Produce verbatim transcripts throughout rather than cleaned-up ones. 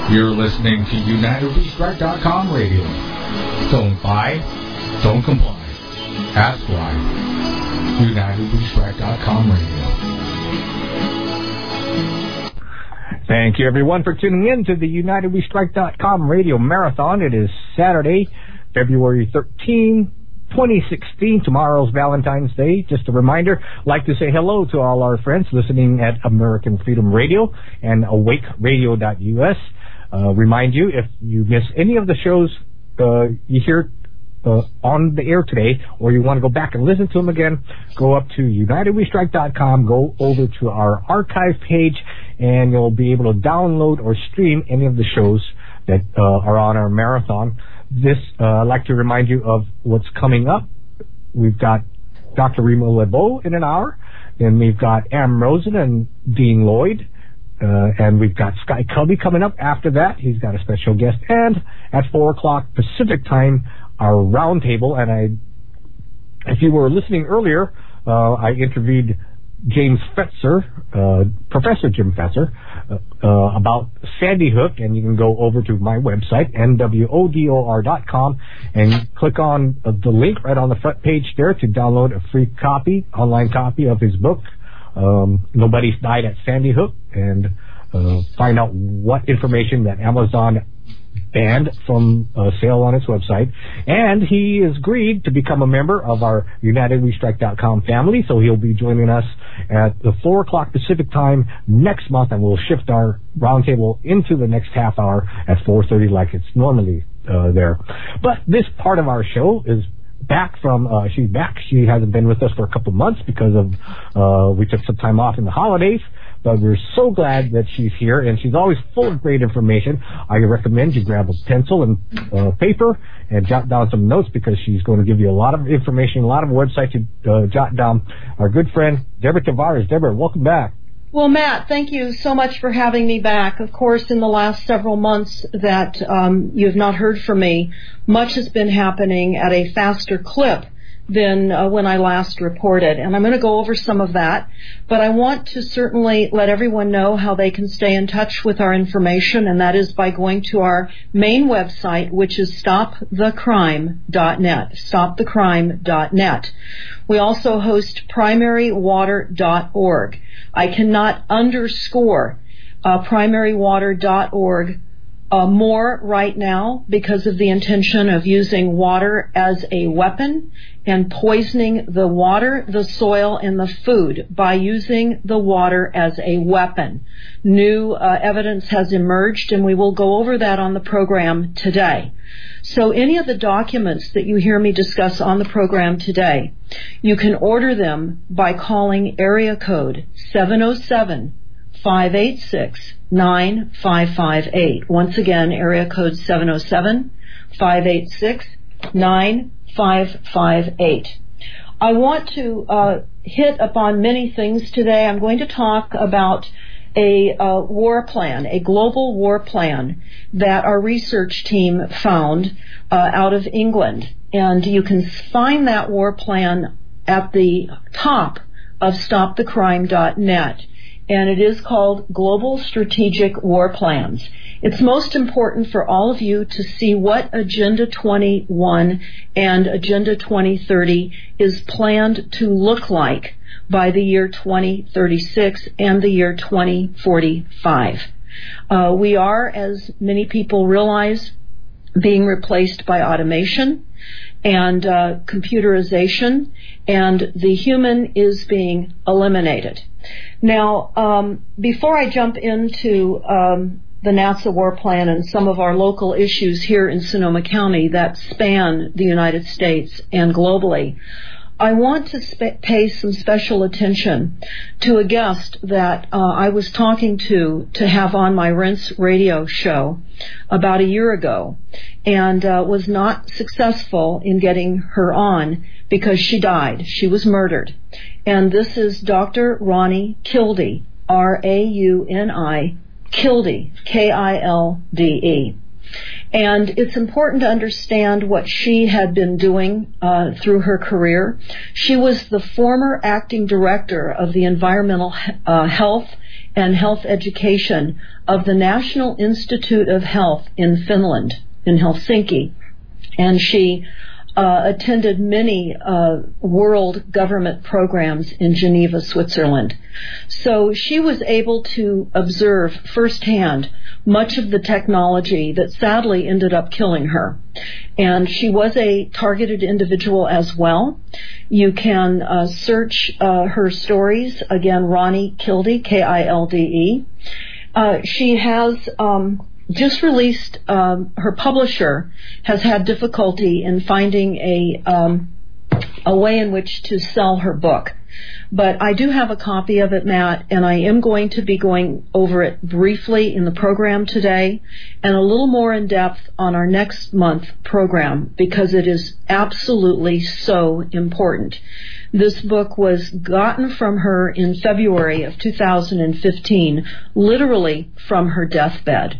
You're listening to United We Strike dot com radio. Don't buy, don't comply. Ask why. United We Strike dot com radio. Thank you, everyone, for tuning in to the United We Strike dot com radio marathon. It is Saturday, February thirteenth, twenty sixteen. Tomorrow's Valentine's Day. Just a reminder, I'd like to say hello to all our friends listening at American Freedom Radio and awake radio dot U S. Uh, remind you, if you miss any of the shows uh, you hear uh, on the air today, or you want to go back and listen to them again, go up to United We Strike dot com, go over to our archive page, and you'll be able to download or stream any of the shows that uh, are on our marathon. This, uh, I'd like to remind you of what's coming up. We've got Doctor Remo LeBeau in an hour, then we've got Am Rosen and Dean Lloyd. Uh, and we've got Sky Cubby coming up after that. He's got a special guest. And at four o'clock Pacific time, our roundtable. And I, if you were listening earlier, uh, I interviewed James Fetzer, uh, Professor Jim Fetzer, uh, uh, about Sandy Hook. And you can go over to my website, N W O D O R dot com, and click on uh, the link right on the front page there to download a free copy, online copy of his book. Um, Nobody's Died at Sandy Hook, and uh, find out what information that Amazon banned from uh, sale on its website. And he has agreed to become a member of our United We Strike dot com family, so he'll be joining us at the four o'clock Pacific time next month, and we'll shift our roundtable into the next half hour at four thirty like it's normally uh, there. But this part of our show is back from, uh, she's back. She hasn't been with us for a couple of months because of, uh, we took some time off in the holidays, but we're so glad that she's here, and she's always full of great information. I recommend you grab a pencil and uh, paper and jot down some notes, because she's going to give you a lot of information, a lot of websites to uh, jot down. Our good friend, Deborah Tavares. Deborah, welcome back. Well, Matt, thank you so much for having me back. Of course, in the last several months that um, you have not heard from me, much has been happening at a faster clip than uh, when I last reported. And I'm going to go over some of that. But I want to certainly let everyone know how they can stay in touch with our information, and that is by going to our main website, which is stop the crime dot net, stop the crime dot net. We also host primary water dot org. I cannot underscore uh, primary water dot org uh, more right now because of the intention of using water as a weapon and poisoning the water, the soil, and the food by using the water as a weapon. New uh, evidence has emerged, and we will go over that on the program today. So any of the documents that you hear me discuss on the program today, you can order them by calling area code seven oh seven, five eight six, nine five five eight. Once again, area code seven oh seven, five eight six, nine five five eight. I want to uh, hit upon many things today. I'm going to talk about a uh, war plan, a global war plan that our research team found uh, out of England. And you can find that war plan at the top of stop the crime dot net. And it is called Global Strategic War Plans. It's most important for all of you to see what Agenda twenty-one and Agenda twenty thirty is planned to look like by the year twenty thirty-six and the year twenty forty-five. Uh, we are, as many people realize, being replaced by automation and uh, computerization, and the human is being eliminated. Now, um, before I jump into um, the NASA war plan and some of our local issues here in Sonoma County that span the United States and globally, I want to spe- pay some special attention to a guest that uh, I was talking to to have on my Rinse radio show about a year ago, and uh, was not successful in getting her on because she died. She was murdered. And this is Doctor Roni Kilde, R A U N I, Kilde, K I L D E. And it's important to understand what she had been doing uh, through her career. She was the former acting director of the Environmental uh, Health and Health Education of the National Institute of Health in Finland, in Helsinki. And she uh, attended many uh, world government programs in Geneva, Switzerland. So she was able to observe firsthand much of the technology that sadly ended up killing her. And she was a targeted individual as well. You can uh, search uh, her stories, again, Ronnie Kilde, K I L D E. Uh, she has um, just released, um, her publisher has had difficulty in finding a um, a way in which to sell her book. But I do have a copy of it, Matt, and I am going to be going over it briefly in the program today and a little more in depth on our next month program because it is absolutely so important. This book was gotten from her in February of two thousand fifteen, literally from her deathbed.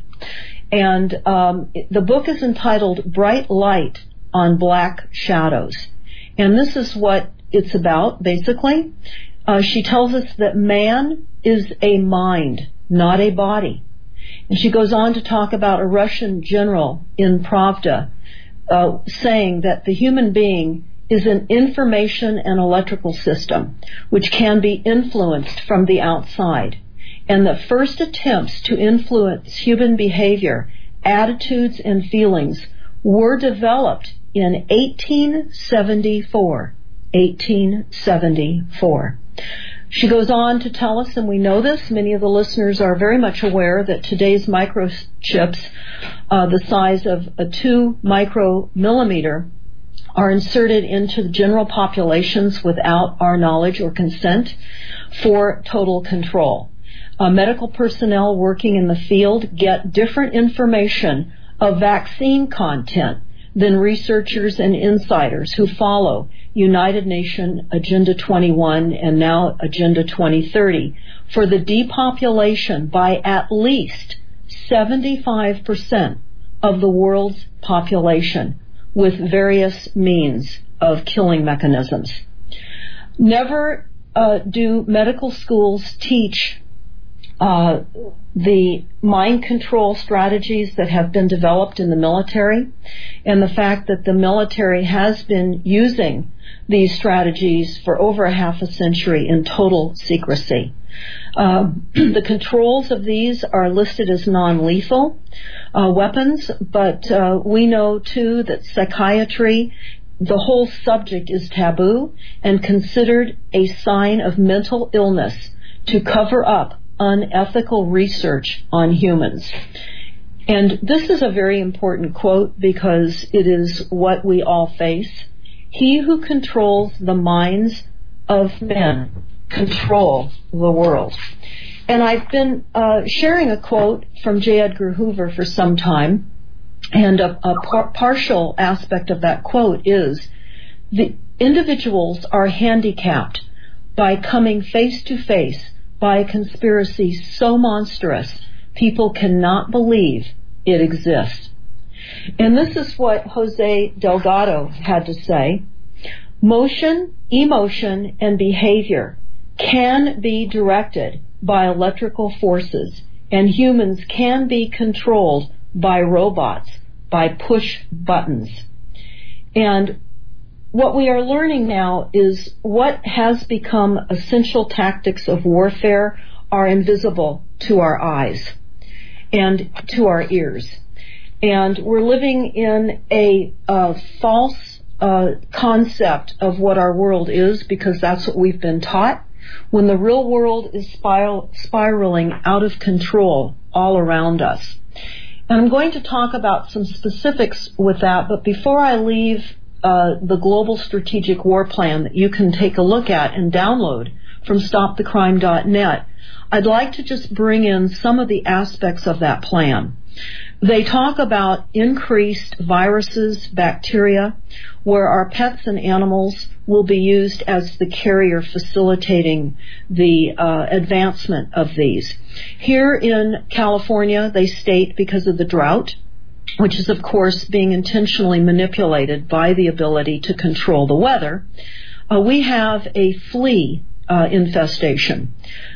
And um, the book is entitled Bright Light on Black Shadows. And this is what it's about, basically. Uh, she tells us that man is a mind, not a body. And she goes on to talk about a Russian general in Pravda uh, saying that the human being is an information and electrical system which can be influenced from the outside. And the first attempts to influence human behavior, attitudes, and feelings were developed in eighteen seventy-four. eighteen seventy-four. She goes on to tell us, and we know this, many of the listeners are very much aware that today's microchips, uh, the size of a two micromillimeter, are inserted into the general populations without our knowledge or consent for total control. Uh, medical personnel working in the field get different information of vaccine content than researchers and insiders who follow United Nations Agenda twenty-one and now Agenda twenty thirty for the depopulation by at least seventy-five percent of the world's population with various means of killing mechanisms. Never uh, do medical schools teach Uh, the mind control strategies that have been developed in the military and the fact that the military has been using these strategies for over a half a century in total secrecy. Uh, the controls of these are listed as non-lethal uh, weapons, but uh, we know too that psychiatry, the whole subject is taboo and considered a sign of mental illness to cover up unethical research on humans. And this is a very important quote because it is what we all face. He who controls the minds of men control the world. And I've been uh, sharing a quote from J. Edgar Hoover for some time, and a, a par- partial aspect of that quote is, the individuals are handicapped by coming face to face by a conspiracy so monstrous, people cannot believe it exists. And this is what Jose Delgado had to say. Motion, emotion, and behavior can be directed by electrical forces, and humans can be controlled by robots, by push buttons. And what we are learning now is what has become essential tactics of warfare are invisible to our eyes and to our ears. And we're living in a uh, false uh, concept of what our world is because that's what we've been taught, when the real world is spiral, spiraling out of control all around us. And I'm going to talk about some specifics with that, but before I leave Uh, the Global Strategic War Plan that you can take a look at and download from stop the crime dot net, I'd like to just bring in some of the aspects of that plan. They talk about increased viruses, bacteria, where our pets and animals will be used as the carrier facilitating the uh, advancement of these. Here in California, they state because of the drought, which is, of course, being intentionally manipulated by the ability to control the weather, uh, we have a flea uh, infestation.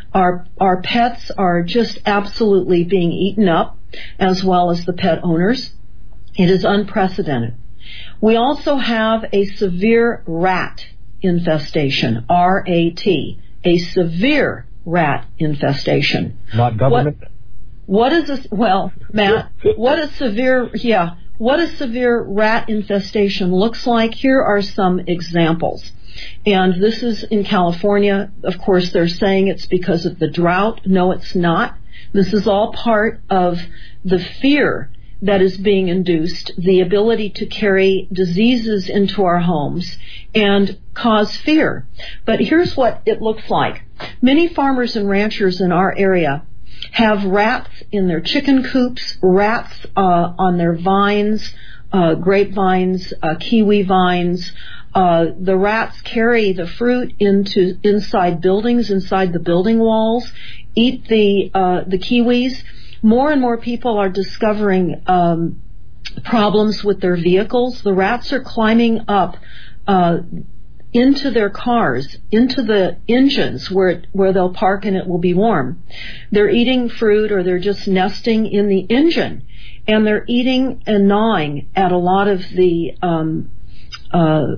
Our, our pets are just absolutely being eaten up, as well as the pet owners. It is unprecedented. We also have a severe rat infestation, R A T, a severe rat infestation. Not government? What, what is a, well, Matt, what a severe, yeah, what a severe rat infestation looks like. Here are some examples. And this is in California. Of course, they're saying it's because of the drought. No, it's not. This is all part of the fear that is being induced, the ability to carry diseases into our homes and cause fear. But here's what it looks like. Many farmers and ranchers in our area have rats in their chicken coops, rats uh, on their vines, uh, grapevines, uh, kiwi vines. Uh, the rats carry the fruit into inside buildings, inside the building walls, eat the uh, the kiwis. More and more people are discovering um, problems with their vehicles. The rats are climbing up uh, into their cars, into the engines where it, where they'll park and it will be warm. They're eating fruit, or they're just nesting in the engine, and they're eating and gnawing at a lot of the um, uh,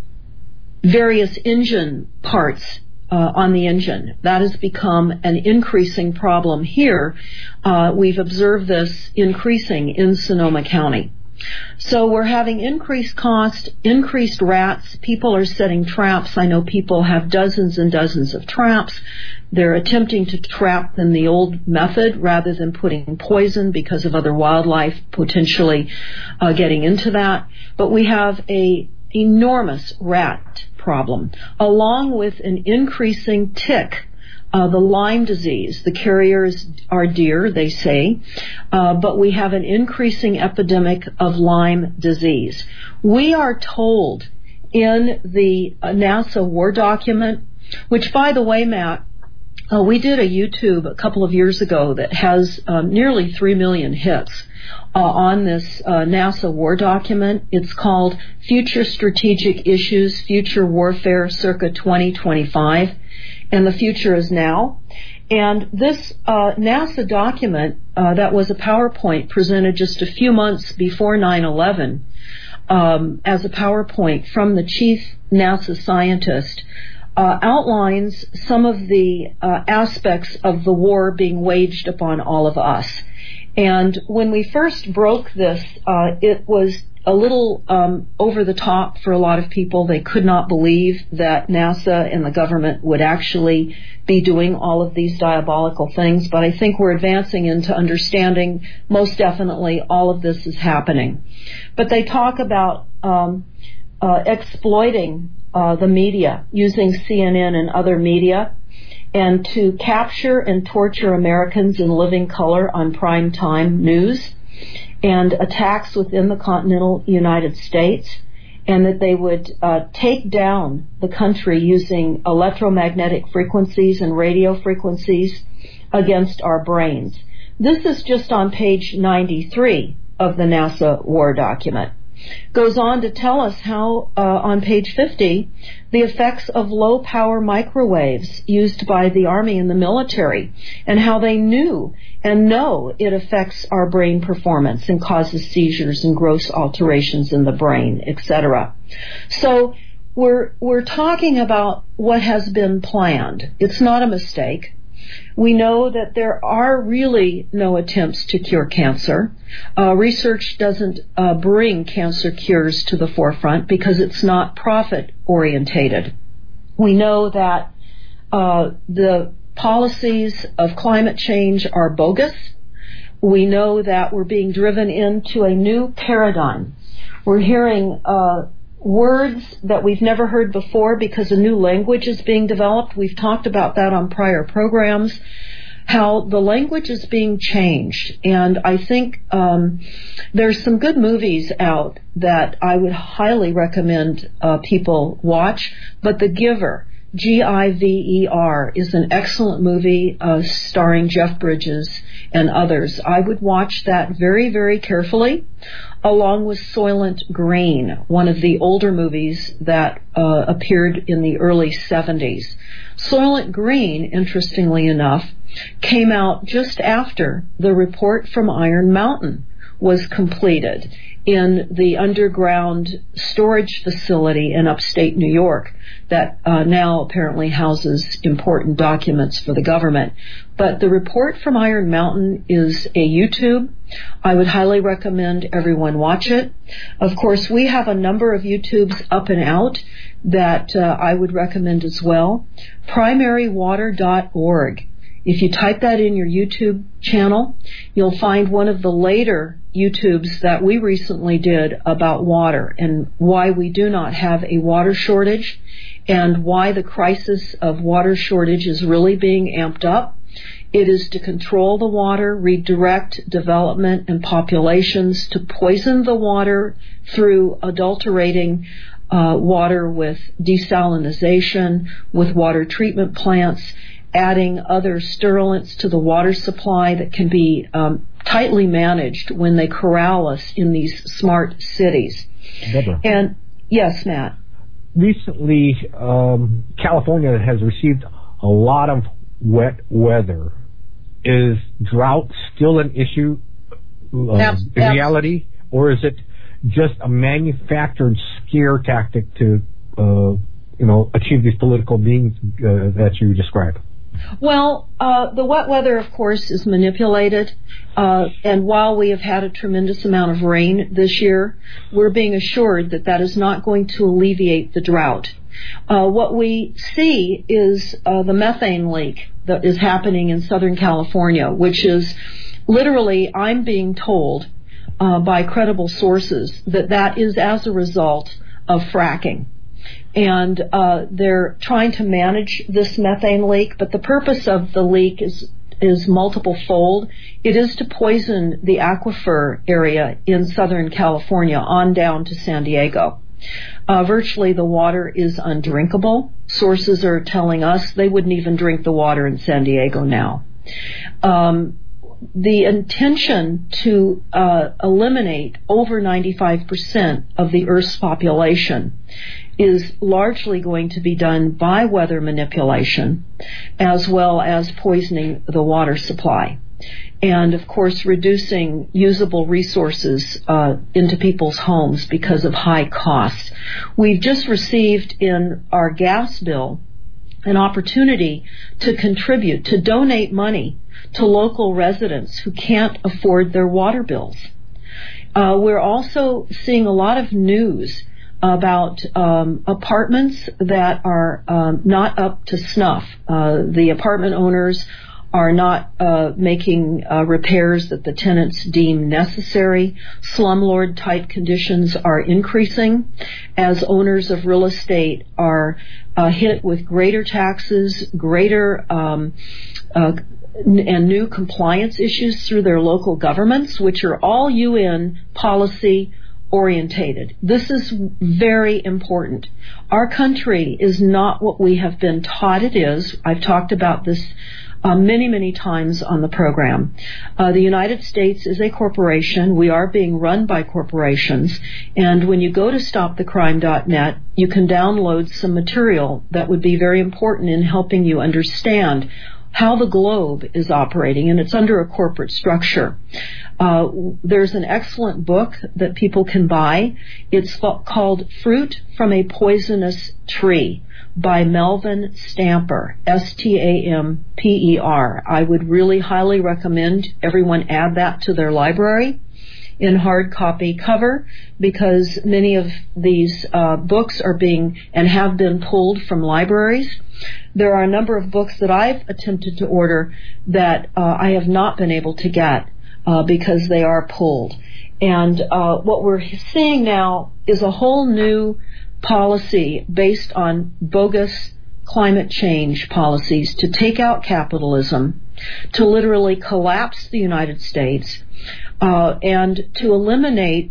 various engine parts Uh, on the engine. That has become an increasing problem here. Uh, we've observed this increasing in Sonoma County. So we're having increased cost, increased rats. People are setting traps. I know people have dozens and dozens of traps. They're attempting to trap in the old method rather than putting poison because of other wildlife potentially uh, getting into that. But we have a enormous rat problem, along with an increasing tick, uh, the Lyme disease. The carriers are deer, they say, uh, but we have an increasing epidemic of Lyme disease. We are told in the uh, NASA war document, which, by the way, Matt, uh, we did a YouTube a couple of years ago that has um, nearly three million hits. Uh, on this uh, NASA war document. It's called Future Strategic Issues, Future Warfare circa twenty twenty-five, and the future is now. And this uh, NASA document, uh, that was a PowerPoint presented just a few months before nine eleven, um, as a PowerPoint from the chief NASA scientist, uh, outlines some of the uh, aspects of the war being waged upon all of us. And when we first broke this, uh, it was a little um, over the top for a lot of people. They could not believe that NASA and the government would actually be doing all of these diabolical things. But I think we're advancing into understanding most definitely all of this is happening. But they talk about um, uh, exploiting uh, the media, using C N N and other media, and to capture and torture Americans in living color on prime time news, and attacks within the continental United States, and that they would uh, take down the country using electromagnetic frequencies and radio frequencies against our brains. This is just on page ninety-three of the NASA war document. Goes on to tell us how, uh, on page fifty, the effects of low-power microwaves used by the Army and the military, and how they knew and know it affects our brain performance and causes seizures and gross alterations in the brain, et cetera. So we're we're talking about what has been planned. It's not a mistake. We know that there are really no attempts to cure cancer. Uh, research doesn't uh, bring cancer cures to the forefront because it's not profit-orientated. We know that uh, the policies of climate change are bogus. We know that we're being driven into a new paradigm. We're hearing uh, words that we've never heard before because a new language is being developed. We've talked about that on prior programs, how the language is being changed. And I think um, there's some good movies out that I would highly recommend uh, people watch. But The Giver, G I V E R, is an excellent movie uh, starring Jeff Bridges and others. I would watch that very, very carefully, along with Soylent Green, one of the older movies that uh, appeared in the early seventies. Soylent Green, interestingly enough, came out just after the report from Iron Mountain was completed in the underground storage facility in upstate New York that uh, now apparently houses important documents for the government. But the report from Iron Mountain is a YouTube. I would highly recommend everyone watch it. Of course, we have a number of YouTubes up and out that uh, I would recommend as well. primary water dot org. If you type that in your YouTube channel, you'll find one of the later YouTubes that we recently did about water and why we do not have a water shortage and why the crisis of water shortage is really being amped up. It is to control the water, redirect development and populations to poison the water through adulterating uh, water with desalinization, with water treatment plants, adding other stimulants to the water supply that can be um, tightly managed when they corral us in these smart cities. Deborah. And yes, Matt. Recently, um, California has received a lot of wet weather. Is drought still an issue uh, Yep, in yep. reality, or is it just a manufactured scare tactic to, uh, you know, achieve these political means uh, that you describe? Well, uh, the wet weather, of course, is manipulated. Uh, and while we have had a tremendous amount of rain this year, we're being assured that that is not going to alleviate the drought. Uh, what we see is uh, the methane leak that is happening in Southern California, which is literally, I'm being told uh, by credible sources that that is as a result of fracking. And uh, they're trying to manage this methane leak, but the purpose of the leak is is multiple-fold. It is to poison the aquifer area in Southern California on down to San Diego. Uh, virtually the water is undrinkable. Sources are telling us they wouldn't even drink the water in San Diego now. Um, the intention to uh, eliminate over ninety-five percent of the Earth's population is largely going to be done by weather manipulation as well as poisoning the water supply. And, of course, reducing usable resources uh, into people's homes because of high costs. We've just received in our gas bill an opportunity to contribute, to donate money to local residents who can't afford their water bills. Uh, we're also seeing a lot of news about um, apartments that are um, not up to snuff. Uh, the apartment owners are not uh, making uh, repairs that the tenants deem necessary. Slumlord type conditions are increasing as owners of real estate are uh, hit with greater taxes, greater um, uh, and new compliance issues through their local governments, which are all U N policy orientated. This is very important. Our country is not what we have been taught it is. I've talked about this uh, many, many times on the program. Uh, the United States is a corporation. We are being run by corporations. And when you go to stop the crime dot net, you can download some material that would be very important in helping you understand how the globe is operating, and it's under a corporate structure. Uh, there's an excellent book that people can buy. It's called Fruit from a Poisonous Tree by Melvin Stamper, S T A M P E R. I would really highly recommend everyone add that to their library in hard copy cover, because many of these uh, books are being and have been pulled from libraries. There are a number of books that I've attempted to order that uh, I have not been able to get uh, because they are pulled. And uh, what we're seeing now is a whole new policy based on bogus climate change policies to take out capitalism, to literally collapse the United States, uh, and to eliminate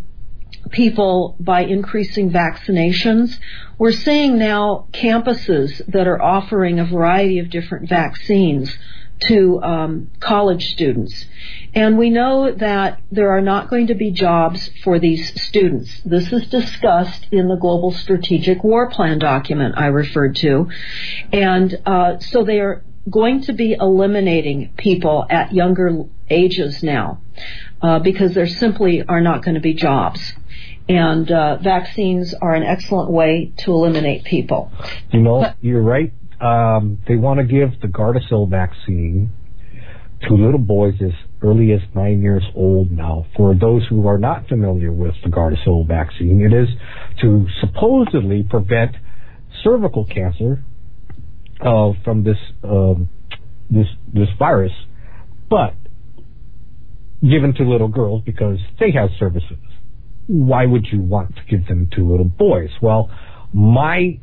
people by increasing vaccinations. We're seeing now campuses that are offering a variety of different vaccines to um, college students. And we know that there are not going to be jobs for these students. This is discussed in the Global Strategic War Plan document I referred to. And uh, so they are going to be eliminating people at younger ages now uh, because there simply are not going to be jobs. And uh, vaccines are an excellent way to eliminate people. You know, but, you're right. Um, they want to give the Gardasil vaccine to little boys as early as nine years old now. For those who are not familiar with the Gardasil vaccine, it is to supposedly prevent cervical cancer uh, from this um, this this virus, but given to little girls because they have cervixes. Why would you want to give them to little boys? Well, my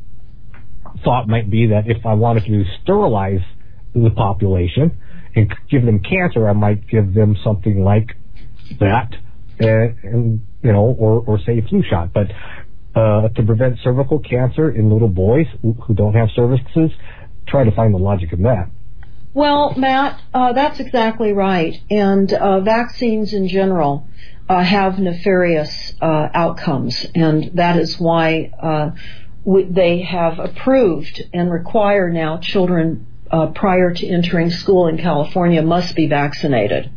thought might be that if I wanted to sterilize the population and give them cancer, I might give them something like that, and, and you know, or, or say a flu shot. But uh, to prevent cervical cancer in little boys who don't have cervixes, try to find the logic in that. Well, Matt, uh, that's exactly right. And uh, vaccines in general uh, have nefarious uh, outcomes, and that is why uh, we, they have approved and require now children uh, prior to entering school in California must be vaccinated.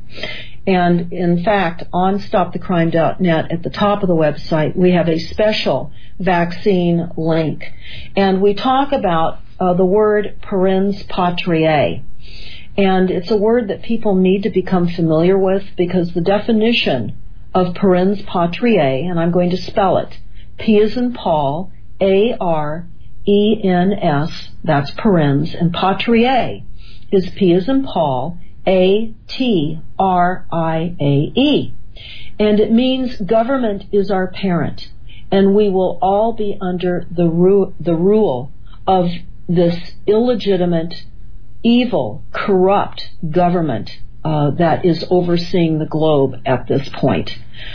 And in fact, on stop the crime dot net at the top of the website, we have a special vaccine link. And we talk about uh, the word parens patriae. And it's a word that people need to become familiar with because the definition of parens patriae, and I'm going to spell it, P as in Paul, A R E N S, that's parens, and patriae is P as in Paul, A T R I A E. And it means government is our parent, and we will all be under the, ru- the rule of this illegitimate, evil, corrupt government uh, that is overseeing the globe at this point.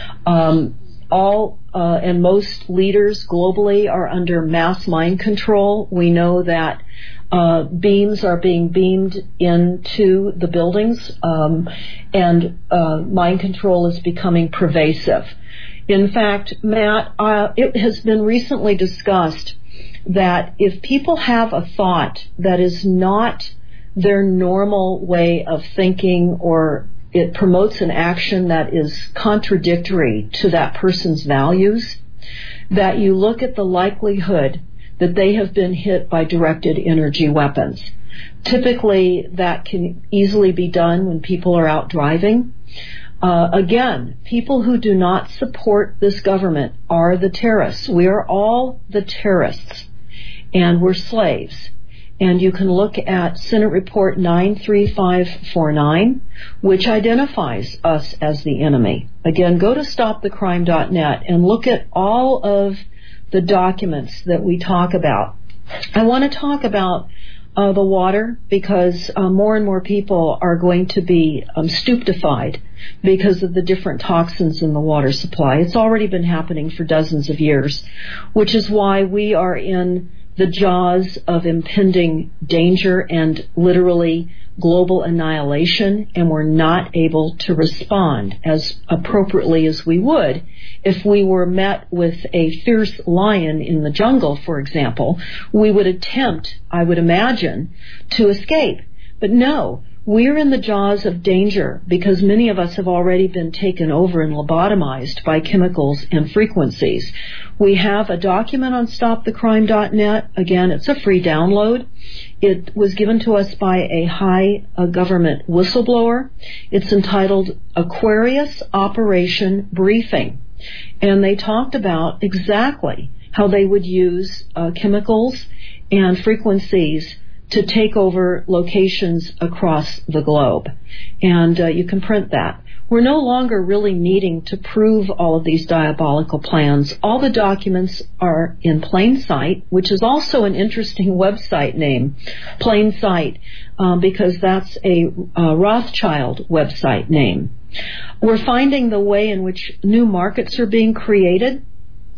Um, all uh, and most leaders globally are under mass mind control. We know that uh, beams are being beamed into the buildings, um, and uh, mind control is becoming pervasive. In fact, Matt, uh, it has been recently discussed that if people have a thought that is not their normal way of thinking, or it promotes an action that is contradictory to that person's values, that you look at the likelihood that they have been hit by directed energy weapons. Typically, that can easily be done when people are out driving. Uh, again, people who do not support this government are the terrorists. We are all the terrorists, and we're slaves. And you can look at Senate Report nine three five four nine, which identifies us as the enemy. Again, go to stop the crime dot net and look at all of the documents that we talk about. I want to talk about uh, the water because uh, more and more people are going to be um, stupefied because of the different toxins in the water supply. It's already been happening for dozens of years, which is why we are in the jaws of impending danger and literally global annihilation, and we're not able to respond as appropriately as we would if we were met with a fierce lion in the jungle, for example. We would attempt, I would imagine, to escape. But no, we're in the jaws of danger because many of us have already been taken over and lobotomized by chemicals and frequencies. We have a document on stop the crime dot net. Again, it's a free download. It was given to us by a high uh, government whistleblower. It's entitled Aquarius Operation Briefing. And they talked about exactly how they would use uh, chemicals and frequencies to take over locations across the globe. And uh, you can print that. We're no longer really needing to prove all of these diabolical plans. All the documents are in plain sight, which is also an interesting website name, Plain Sight, um, because that's a uh, Rothschild website name. We're finding the way in which new markets are being created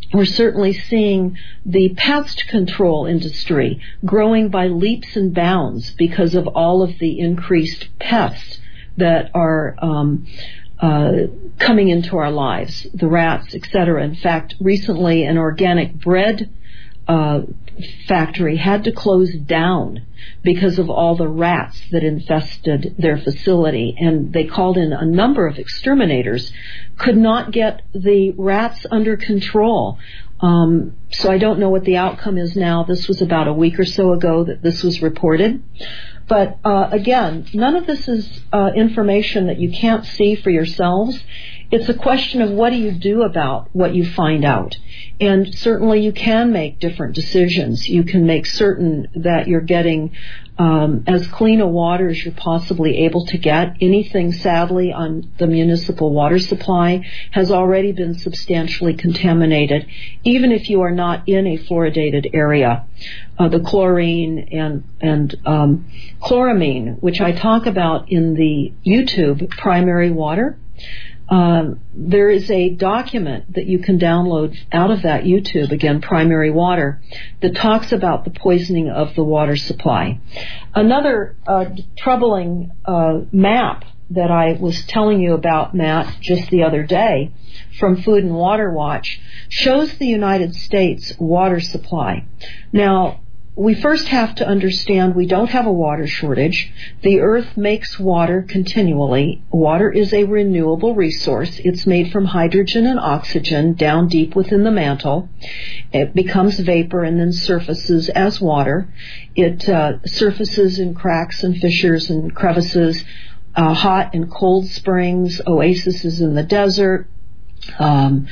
we're certainly seeing the pest control industry growing by leaps and bounds because of all of the increased pests that are um, uh, coming into our lives, the rats, et cetera. In fact, recently an organic bread uh, factory had to close down because of all the rats that infested their facility, and they called in a number of exterminators, could not get the rats under control. Um, so I don't know what the outcome is now. This was about a week or so ago that this was reported. But uh, again, none of this is uh, information that you can't see for yourselves. It's a question of what do you do about what you find out. And certainly you can make different decisions. You can make certain that you're getting um, as clean a water as you're possibly able to get. Anything, sadly, on the municipal water supply has already been substantially contaminated, even if you are not in a fluoridated area. Uh, the chlorine and, and um, chloramine, which I talk about in the YouTube Primary Water, Um, there is a document that you can download out of that YouTube, again, Primary Water, that talks about the poisoning of the water supply. Another uh, troubling uh, map that I was telling you about, Matt, just the other day from Food and Water Watch shows the United States water supply. Now, we first have to understand we don't have a water shortage. The earth makes water continually. Water is a renewable resource. It's made from hydrogen and oxygen down deep within the mantle. It becomes vapor and then surfaces as water. It uh, surfaces in cracks and fissures and crevices, uh, hot and cold springs, oases in the desert. Um,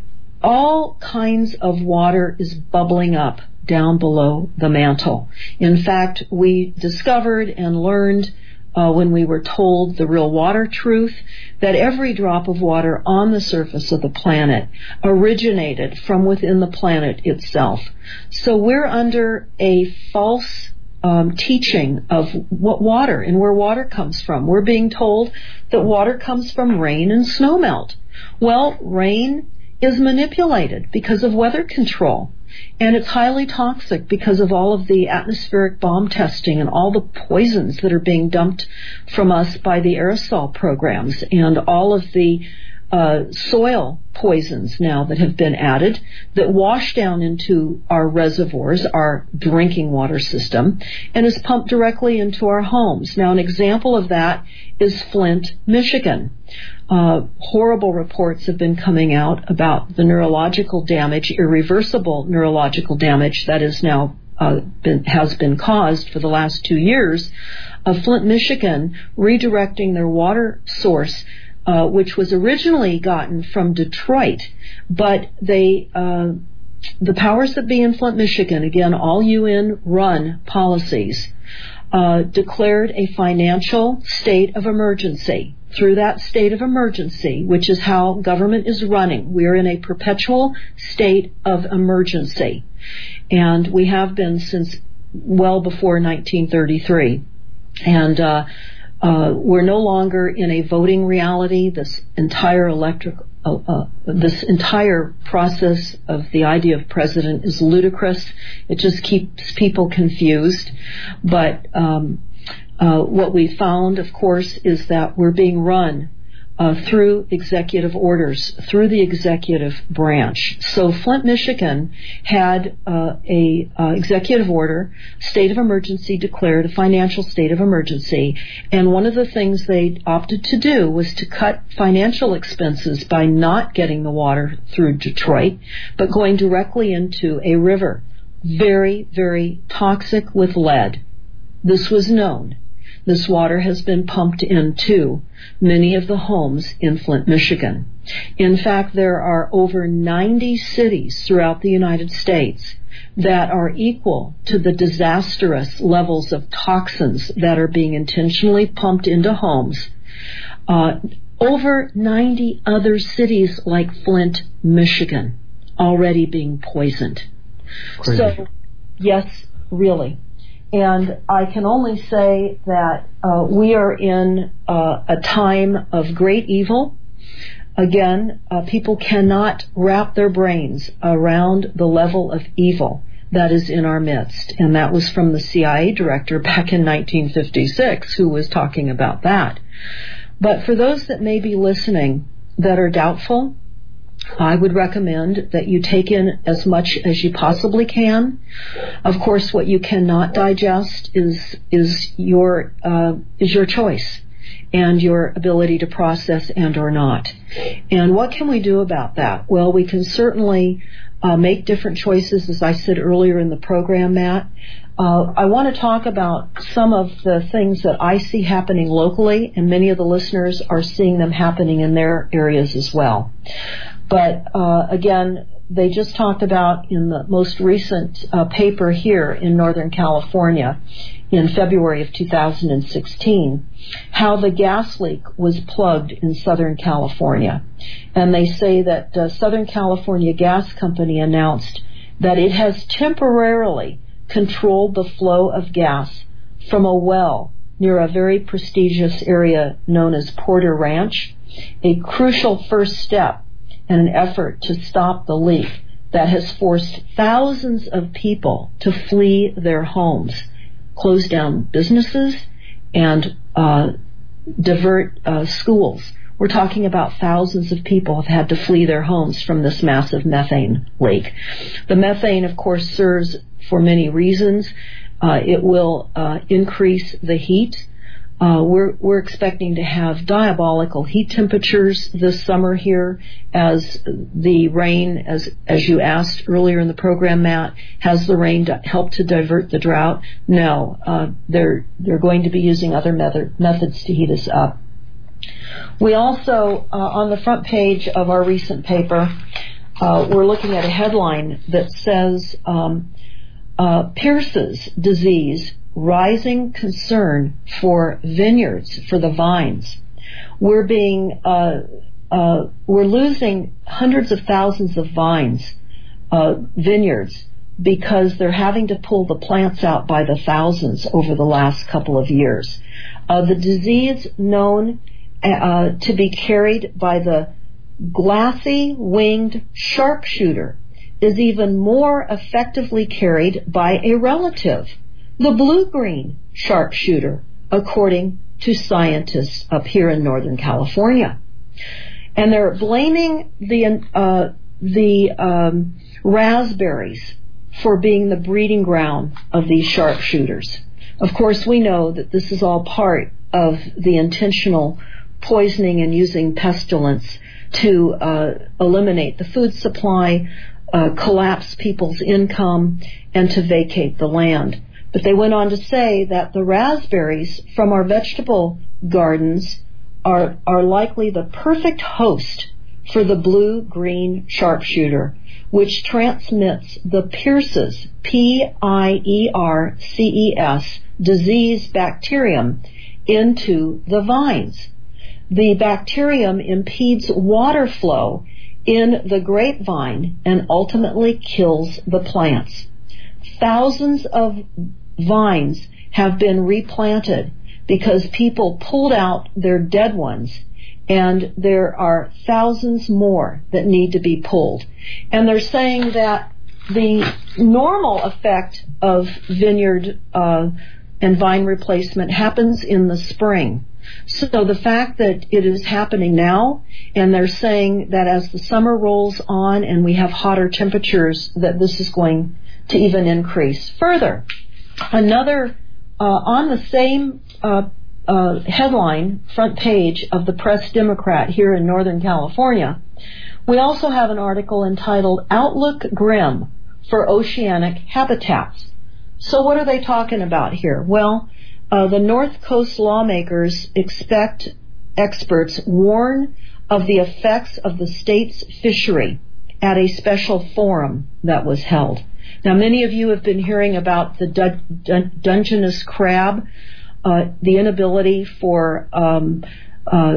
all kinds of water is bubbling up down below the mantle. In fact, we discovered and learned uh, when we were told the real water truth that every drop of water on the surface of the planet originated from within the planet itself. So we're under a false um, teaching of what water and where water comes from. We're being told that water comes from rain and snowmelt. Well, rain is manipulated because of weather control. And it's highly toxic because of all of the atmospheric bomb testing and all the poisons that are being dumped from us by the aerosol programs and all of the uh, soil poisons now that have been added that wash down into our reservoirs, our drinking water system, and is pumped directly into our homes. Now, an example of that is Flint, Michigan. Uh, horrible reports have been coming out about the neurological damage, irreversible neurological damage that is now uh, been, has been caused for the last two years of Flint, Michigan, redirecting their water source, uh, which was originally gotten from Detroit, but they uh, the powers that be in Flint, Michigan, again, all U N-run policies, uh, declared a financial state of emergency. Through that state of emergency, which is how government is running, we're in a perpetual state of emergency. And we have been since well before nineteen thirty-three. And uh, uh, we're no longer in a voting reality. This entire electric, uh, uh, this entire process of the idea of president is ludicrous. It just keeps people confused. But um, Uh, what we found, of course, is that we're being run uh, through executive orders, through the executive branch. So Flint, Michigan had uh, a uh, executive order, state of emergency declared, a financial state of emergency, and one of the things they opted to do was to cut financial expenses by not getting the water through Detroit, but going directly into a river, very, very toxic with lead. This was known. This water has been pumped into many of the homes in Flint, Michigan. In fact, there are over ninety cities throughout the United States that are equal to the disastrous levels of toxins that are being intentionally pumped into homes. Uh, over ninety other cities like Flint, Michigan, already being poisoned. Crazy. So, yes, really. And I can only say that uh, we are in uh, a time of great evil. Again, uh, people cannot wrap their brains around the level of evil that is in our midst. And that was from the C I A director back in nineteen fifty-six who was talking about that. But for those that may be listening that are doubtful, I would recommend that you take in as much as you possibly can. Of course, what you cannot digest is is your uh, is your choice and your ability to process and or not. And what can we do about that? Well, we can certainly uh, make different choices, as I said earlier in the program, Matt. Uh, I want to talk about some of the things that I see happening locally, and many of the listeners are seeing them happening in their areas as well. But uh, again, they just talked about in the most recent uh, paper here in Northern California in February of two thousand sixteen, how the gas leak was plugged in Southern California. And they say that uh, Southern California Gas Company announced that it has temporarily controlled the flow of gas from a well near a very prestigious area known as Porter Ranch, a crucial first step in an effort to stop the leak that has forced thousands of people to flee their homes, close down businesses, and uh, divert uh, schools. We're talking about thousands of people have had to flee their homes from this massive methane leak. The methane, of course, serves for many reasons. Uh, it will uh, increase the heat. Uh, we're, we're expecting to have diabolical heat temperatures this summer here as the rain, as as you asked earlier in the program, Matt, has the rain helped to divert the drought? No, uh, they're they're going to be using other method, methods to heat us up. We also, uh, on the front page of our recent paper, uh, we're looking at a headline that says um, uh, Pierce's disease, rising concern for vineyards, for the vines. We're being, uh, uh, we're losing hundreds of thousands of vines, uh, vineyards, because they're having to pull the plants out by the thousands over the last couple of years. Uh, the disease known uh, to be carried by the glassy-winged sharpshooter is even more effectively carried by a relative, the blue-green sharpshooter, according to scientists up here in Northern California. And they're blaming the uh, the um, raspberries for being the breeding ground of these sharpshooters. Of course, we know that this is all part of the intentional poisoning and using pestilence to uh, eliminate the food supply, uh, collapse people's income, and to vacate the land. But they went on to say that the raspberries from our vegetable gardens are, are likely the perfect host for the blue-green sharpshooter, which transmits the Pierce's, P I E R C E S, disease bacterium into the vines. The bacterium impedes water flow in the grapevine and ultimately kills the plants. Thousands of vines have been replanted because people pulled out their dead ones, and there are thousands more that need to be pulled. And they're saying that the normal effect of vineyard uh, and vine replacement happens in the spring. So the fact that it is happening now, and they're saying that as the summer rolls on and we have hotter temperatures, that this is going to even increase further. Another, uh, on the same uh, uh, headline, front page of the Press Democrat here in Northern California, we also have an article entitled Outlook Grim for Oceanic Habitats. So what are they talking about here? Well, uh, the North Coast lawmakers expect experts warn of the effects of the state's fishery at a special forum that was held. Now, many of you have been hearing about the dun- dun- Dungeness crab, uh, the inability for um, uh,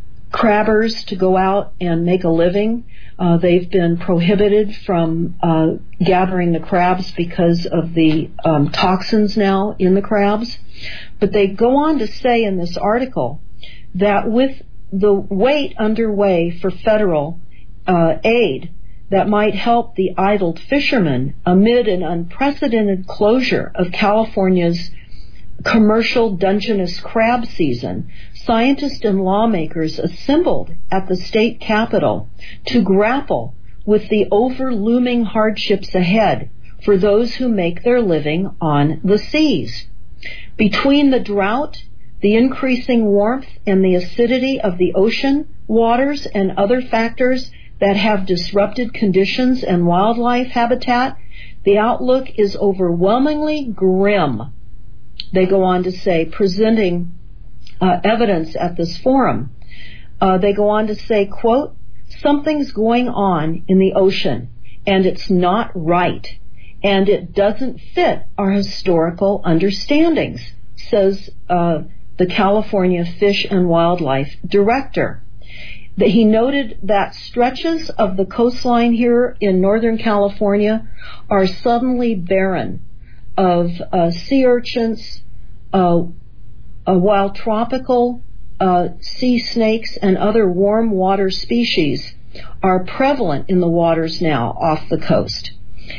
crabbers to go out and make a living. Uh, they've been prohibited from uh, gathering the crabs because of the um, toxins now in the crabs. But they go on to say in this article that with the wait underway for federal uh, aid that might help the idled fishermen amid an unprecedented closure of California's commercial Dungeness crab season, scientists and lawmakers assembled at the state capitol to grapple with the over-looming hardships ahead for those who make their living on the seas. Between the drought, the increasing warmth, and the acidity of the ocean waters and other factors that have disrupted conditions and wildlife habitat, the outlook is overwhelmingly grim. They go on to say, presenting uh, evidence at this forum. Uh, they go on to say, quote, something's going on in the ocean, and it's not right, and it doesn't fit our historical understandings, says uh, the California Fish and Wildlife Director. That he noted that stretches of the coastline here in Northern California are suddenly barren of uh, sea urchins, uh, uh, while tropical uh, sea snakes and other warm water species are prevalent in the waters now off the coast.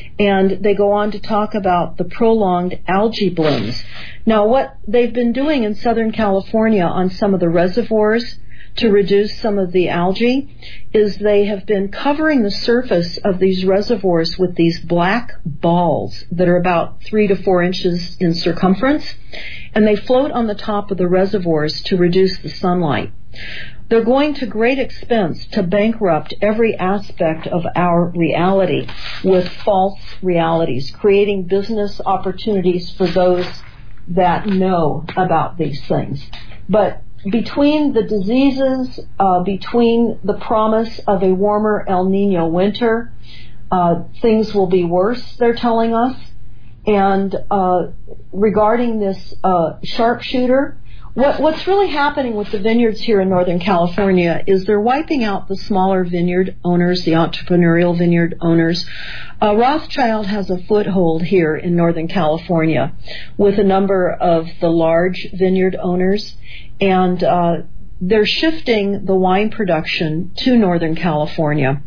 And they go on to talk about the prolonged algae blooms. Now, what they've been doing in Southern California on some of the reservoirs to reduce some of the algae is they have been covering the surface of these reservoirs with these black balls that are about three to four inches in circumference, and they float on the top of the reservoirs to reduce the sunlight. They're going to great expense to bankrupt every aspect of our reality with false realities, creating business opportunities for those that know about these things. But between the diseases, uh, between the promise of a warmer El Nino winter, uh, things will be worse, they're telling us. And uh, regarding this uh, sharpshooter, what, what's really happening with the vineyards here in Northern California is they're wiping out the smaller vineyard owners, the entrepreneurial vineyard owners. Uh, Rothschild has a foothold here in Northern California with a number of the large vineyard owners, and uh, they're shifting the wine production to Northern California,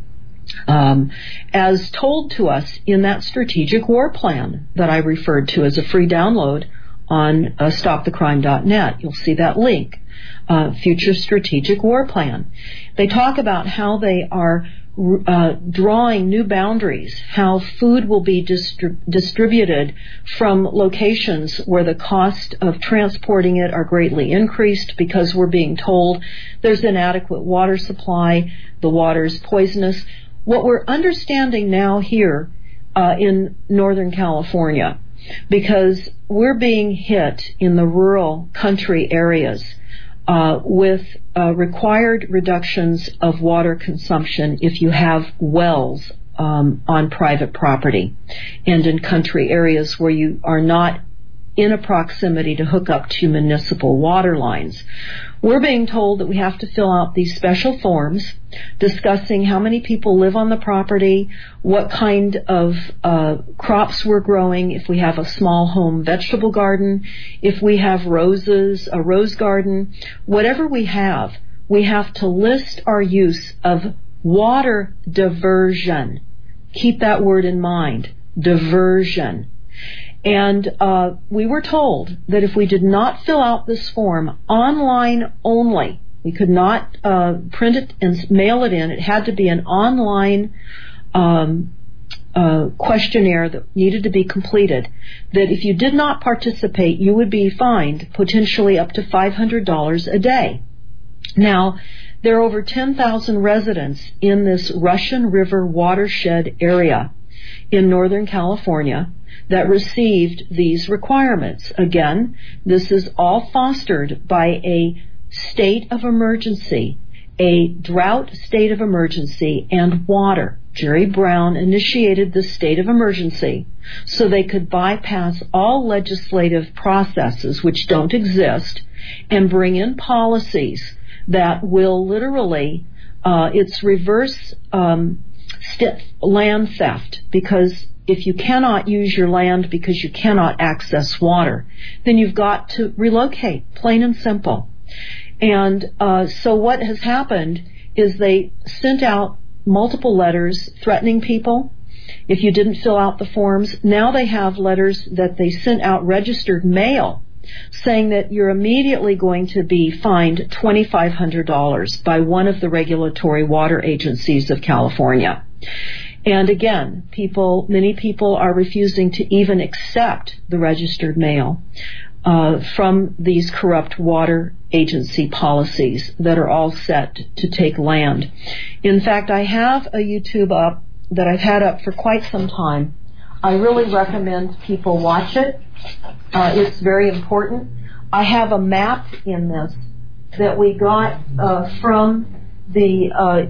um, as told to us in that strategic war plan that I referred to as a free download on uh, stop the crime dot net. You'll see that link, uh, Future Strategic War Plan. They talk about how they are uh, drawing new boundaries, how food will be distri- distributed from locations where the cost of transporting it are greatly increased because we're being told there's inadequate water supply, the water's poisonous. What we're understanding now here uh, in Northern California, because we're being hit in the rural country areas uh, with uh, required reductions of water consumption if you have wells um, on private property and in country areas where you are not in a proximity to hook up to municipal water lines. We're being told that we have to fill out these special forms discussing how many people live on the property, what kind of uh, crops we're growing, if we have a small home vegetable garden, if we have roses, a rose garden, whatever we have, we have to list our use of water diversion. Keep that word in mind, diversion. And uh, we were told that if we did not fill out this form online only, we could not uh, print it and mail it in. It had to be an online um, uh, questionnaire that needed to be completed, that if you did not participate, you would be fined potentially up to five hundred dollars a day. Now, there are over ten thousand residents in this Russian River watershed area in Northern California that received these requirements. Again, this is all fostered by a state of emergency, a drought state of emergency, and water. Jerry Brown initiated the state of emergency so they could bypass all legislative processes which don't exist and bring in policies that will literally, uh, it's reverse um, st- land theft, because if you cannot use your land because you cannot access water, then you've got to relocate, plain and simple. And uh, so what has happened is they sent out multiple letters threatening people if you didn't fill out the forms. Now they have letters that they sent out registered mail saying that you're immediately going to be fined twenty-five hundred dollars by one of the regulatory water agencies of California. And again, people, many people are refusing to even accept the registered mail uh, from these corrupt water agency policies that are all set to take land. In fact, I have a YouTube up that I've had up for quite some time. I really recommend people watch it. Uh, it's very important. I have a map in this that we got uh, from the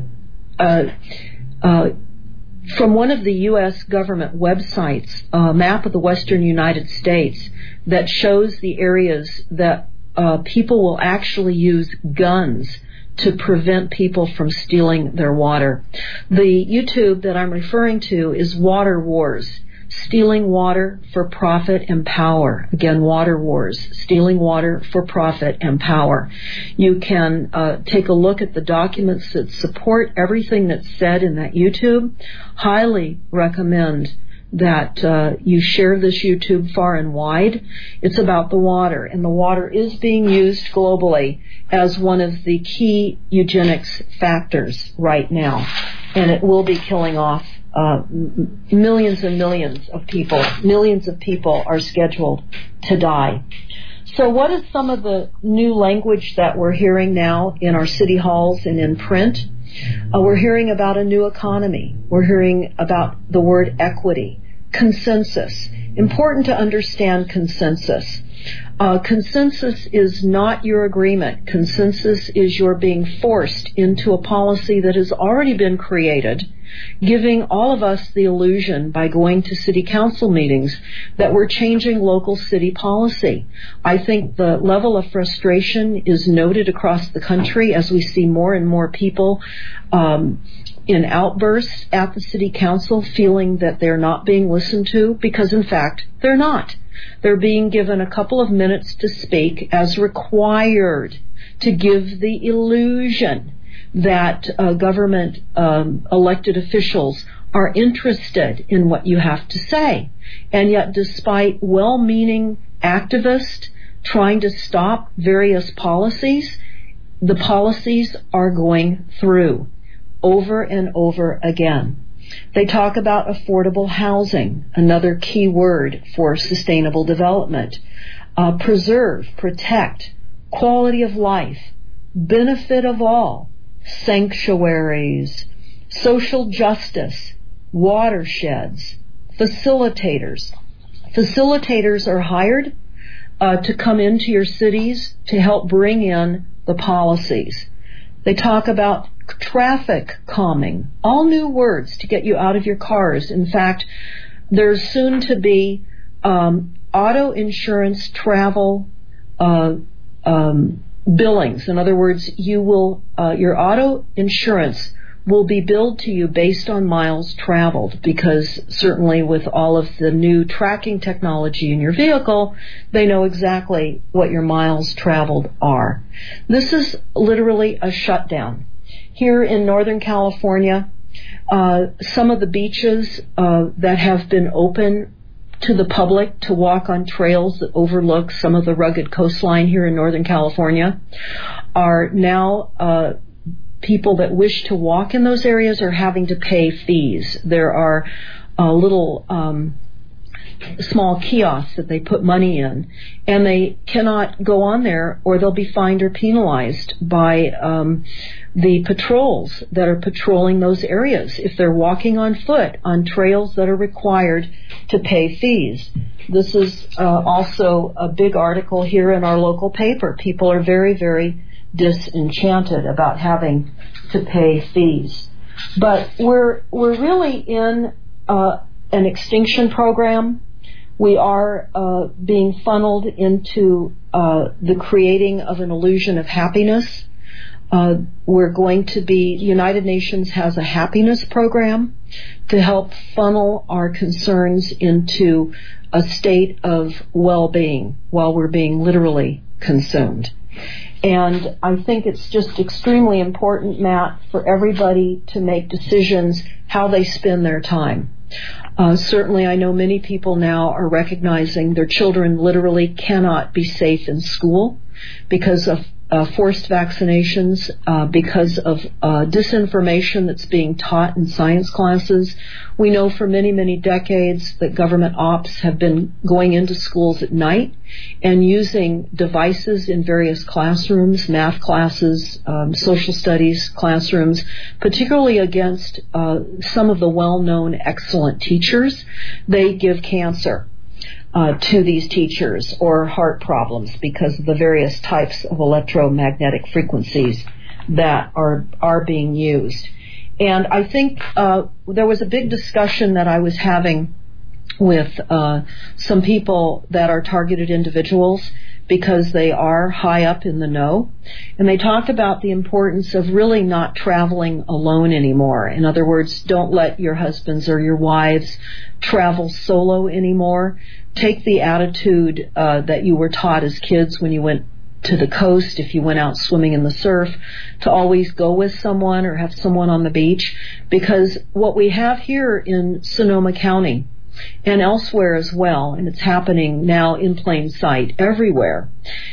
uh, uh, uh, from one of the U S government websites, a map of the western United States that shows the areas that uh, people will actually use guns to prevent people from stealing their water. The YouTube that I'm referring to is Water Wars. Stealing water for profit and power. Again, Water Wars. Stealing water for profit and power. You can uh, take a look at the documents that support everything that's said in that YouTube. Highly recommend that uh, you share this YouTube far and wide. It's about the water, and the water is being used globally as one of the key eugenics factors right now, and it will be killing off Uh, millions and millions of people. Millions of people are scheduled to die. So what is some of the new language that we're hearing now in our city halls and in print? Uh, we're hearing about a new economy. We're hearing about the word equity, consensus. Important to understand consensus. Uh, consensus is not your agreement. Consensus is your being forced into a policy that has already been created, giving all of us the illusion by going to city council meetings that we're changing local city policy. I think the level of frustration is noted across the country as we see more and more people um, in outbursts at the city council feeling that they're not being listened to, because in fact they're not. They're being given a couple of minutes to speak as required to give the illusion that uh, government um, elected officials are interested in what you have to say. And yet, despite well-meaning activists trying to stop various policies, the policies are going through over and over again. They talk about affordable housing, another key word for sustainable development. Uh, preserve, protect, quality of life, benefit of all, sanctuaries, social justice, watersheds, facilitators. Facilitators are hired uh, to come into your cities to help bring in the policies. They talk about traffic calming, all new words to get you out of your cars. In fact, there's soon to be um, auto insurance travel uh, um, billings. In other words, you will uh, your auto insurance will be billed to you based on miles traveled, because certainly with all of the new tracking technology in your vehicle, they know exactly what your miles traveled are. This is literally a shutdown. Here in Northern California, uh, some of the beaches uh, that have been open to the public to walk on trails that overlook some of the rugged coastline here in Northern California are now uh, people that wish to walk in those areas are having to pay fees. There are uh, little um, small kiosks that they put money in, and they cannot go on there or they'll be fined or penalized by um, the patrols that are patrolling those areas if they're walking on foot on trails that are required to pay fees. This is uh, also a big article here in our local paper. People are very, very disenchanted about having to pay fees. But we're we're really in uh, an extinction program. We are uh, being funneled into uh, the creating of an illusion of happiness. Uh, we're going to be, United Nations has a happiness program to help funnel our concerns into a state of well-being while we're being literally consumed. And I think it's just extremely important, Matt, for everybody to make decisions how they spend their time. Uh, certainly, I know many people now are recognizing their children literally cannot be safe in school because of uh, forced vaccinations, uh, because of uh, disinformation that's being taught in science classes. We know for many, many decades that government ops have been going into schools at night and using devices in various classrooms, math classes, um, social studies classrooms, particularly against uh, some of the well-known excellent teachers. They give cancer uh, to these teachers or heart problems because of the various types of electromagnetic frequencies that are are being used. And I think uh, there was a big discussion that I was having with uh, some people that are targeted individuals because they are high up in the know. And they talked about the importance of really not traveling alone anymore. In other words, don't let your husbands or your wives travel solo anymore. Take the attitude uh, that you were taught as kids when you went to the coast, if you went out swimming in the surf, to always go with someone or have someone on the beach. Because what we have here in Sonoma County and elsewhere as well, and it's happening now in plain sight everywhere,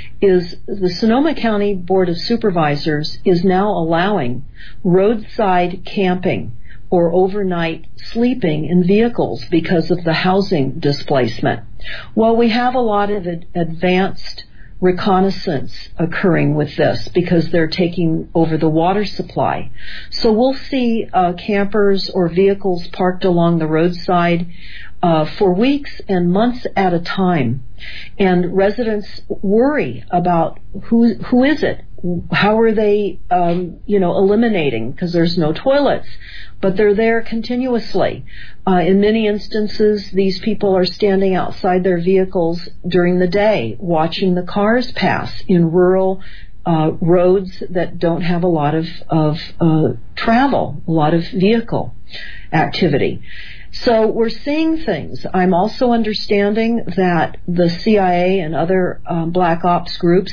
is the Sonoma County Board of Supervisors is now allowing roadside camping or overnight sleeping in vehicles because of the housing displacement. Well, we have a lot of advanced reconnaissance occurring with this because they're taking over the water supply. So we'll see uh, campers or vehicles parked along the roadside uh, for weeks and months at a time. And residents worry about who who is it? How are they, um, you know, eliminating? Because there's no toilets, but they're there continuously. Uh, in many instances, these people are standing outside their vehicles during the day, watching the cars pass in rural uh, roads that don't have a lot of, of uh, travel, a lot of vehicle activity. So we're seeing things. I'm also understanding that the C I A and other um, black ops groups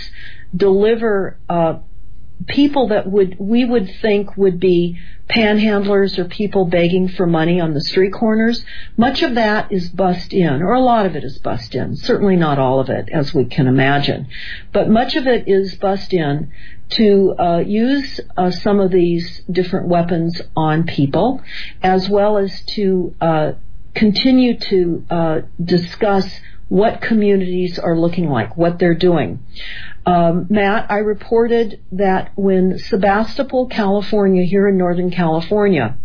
deliver uh, people that would we would think would be panhandlers or people begging for money on the street corners. Much of that is bussed in, or a lot of it is bussed in. Certainly not all of it, as we can imagine. But much of it is bussed in to uh, use uh, some of these different weapons on people, as well as to uh, continue to uh, discuss what communities are looking like, what they're doing. Um, Matt, I reported that when Sebastopol, California, here in Northern California,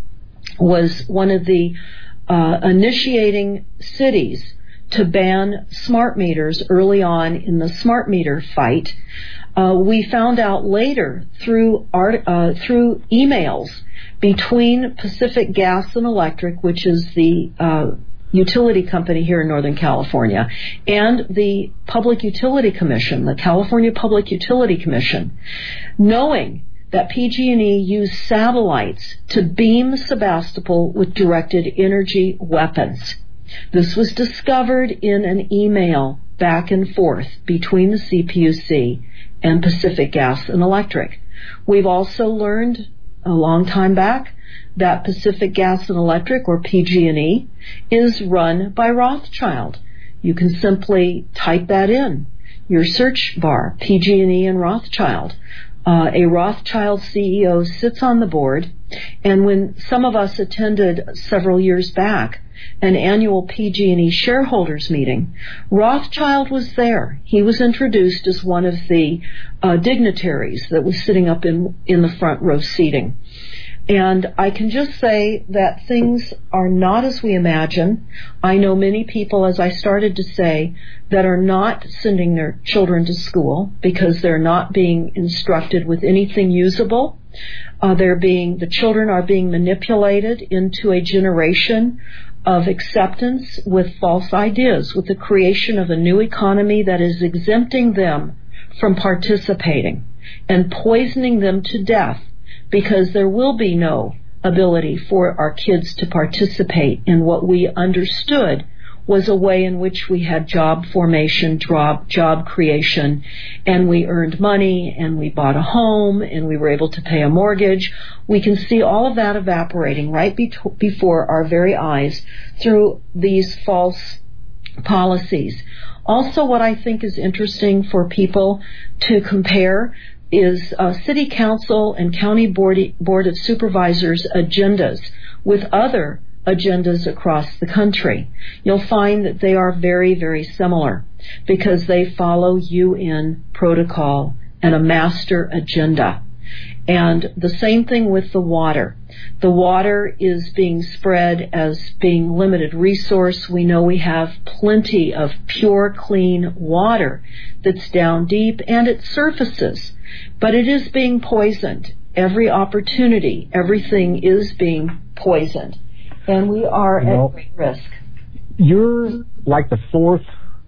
was one of the uh, initiating cities to ban smart meters early on in the smart meter fight, uh, we found out later through art, uh, through emails between Pacific Gas and Electric, which is the uh, utility company here in Northern California, and the Public Utility Commission, the California Public Utility Commission, knowing that P G and E used satellites to beam Sebastopol with directed energy weapons. This was discovered in an email back and forth between the C P U C and Pacific Gas and Electric. We've also learned a long time back that Pacific Gas and Electric, or P G and E, is run by Rothschild. You can simply type that in your search bar, P G and E and Rothschild. Uh, a Rothschild C E O sits on the board, and when some of us attended several years back an annual P G and E shareholders meeting, Rothschild was there. He was introduced as one of the uh, dignitaries that was sitting up in, in the front row seating. And I can just say that things are not as we imagine. I know many people, as I started to say, that are not sending their children to school because they're not being instructed with anything usable. Uh, they're being, the children are being manipulated into a generation of acceptance with false ideas, with the creation of a new economy that is exempting them from participating and poisoning them to death, because there will be no ability for our kids to participate in what we understood was a way in which we had job formation, job, job creation, and we earned money, and we bought a home, and we were able to pay a mortgage. We can see all of that evaporating right be- before our very eyes through these false policies. Also, what I think is interesting for people to compare is uh, City Council and County Board, Board of Supervisors agendas with other agendas across the country. You'll find that they are very, very similar because they follow U N protocol and a master agenda. And the same thing with the water. The water is being spread as being limited resource. We know we have plenty of pure, clean water that's down deep and it surfaces, but it is being poisoned. Every opportunity, everything is being poisoned. And we are you know, at great risk. You're like the fourth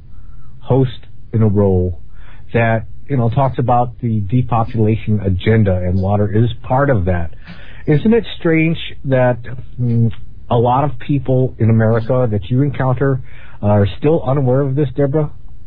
host in a row that, you know, talks about the depopulation agenda, and water is part of that. Isn't it strange that mm, a lot of people in America that you encounter are still unaware of this, Deborah?